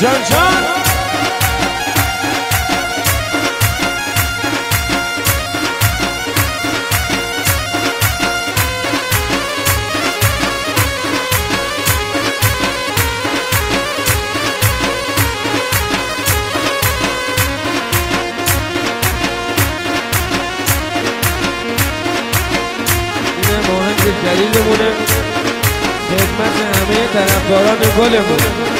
جان جان جلیلمونه خدمت همه طرفداران گلمونه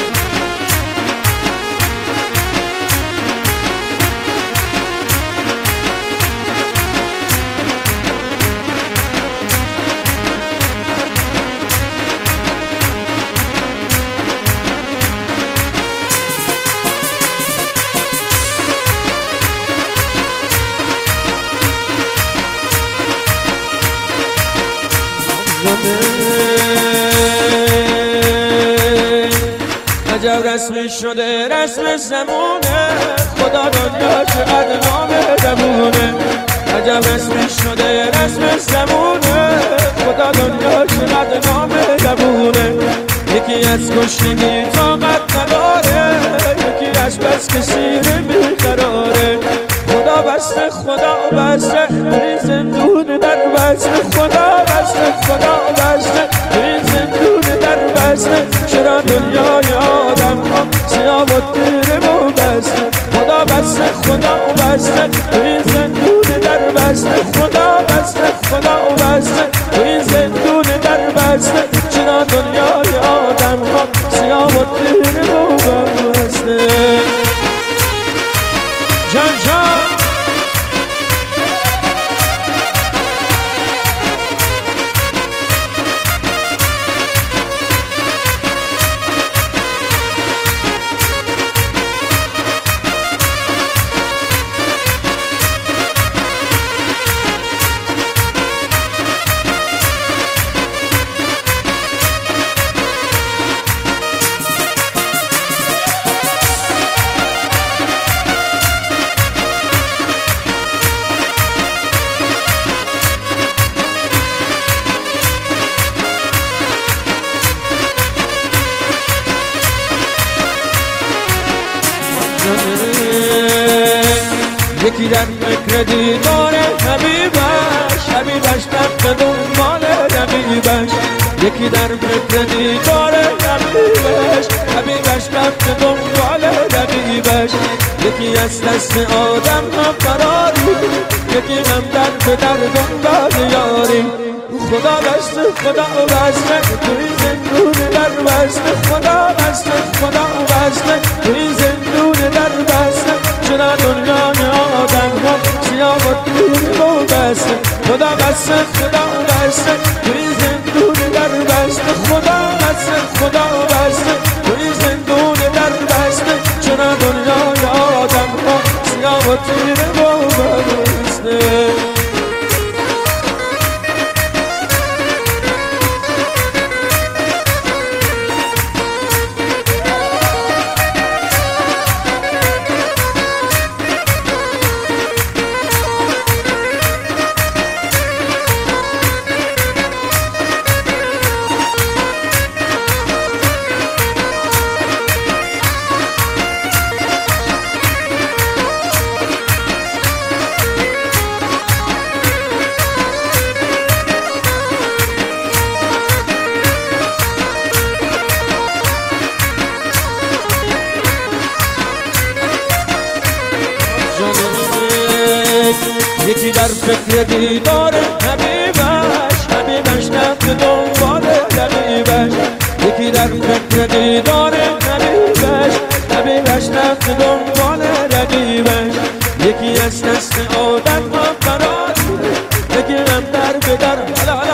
عجب رسمی شده رسم زمونه خدا دنیا چقدر نامهربونه عجب رسمی شده رسم زمونه خدا دنیا چقدر نامهربونه یکی از کشتگی طاقت نداره یکی از بس که سیره بیقراره خدا بسته خدا بسته این زندون در بسته خدا بسته خدا بسته این زندون در بسته چرا دنیای آدم ها سیاه و تیره و بسته خدا بسته خدا بسته این زندون در بسته خدا بسته خدا بسته این زندون در بسته چرا دنیای آدم ها سیاه و تیره و بسته جان جان یکی در فکر دیدار حبیبش حبیبش رفت دنبال رقیبش یکی در فکر دیدار حبیبش حبیبش رفت دنبال رقیبش یکی از دست آدم هم فراری یکی هم در دنبال یاری خدا بسته خدا بسته توی زندون در بسته خدا بسته خدا بسته توی زندون در بسته چرا دنیای آدم ها سیاه و تیره و بسته خدا بسته خدا بسته توی زندون در بسته خدا بسته خدا بسته توی زندون در بسته چرا دنیای آدم ها سیاه و تیره و بسته یکی در فکر دیدار حبیبش حبیبش رفت دنبال رقیبش یکی در فکر دیدار حبیبش حبیبش رفت دنبال رقیبش یکی از دست آدم ها فراری یکی هم در به در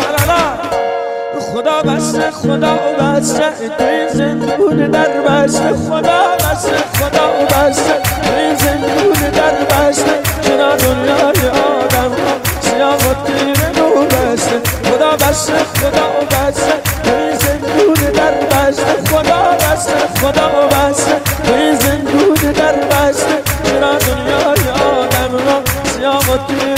خدا بسته خدا بسته توی زندون در بسته خدا بسته خدا بسته توی زندون در بسته چرا دنیای آدم ها سیاه و تیره و بسته خدا بسته خدا بسته توی زندون در بسته خدا بسته خدا بسته توی زندون در بسته چرا دنیای آدم ها سیاه و تیره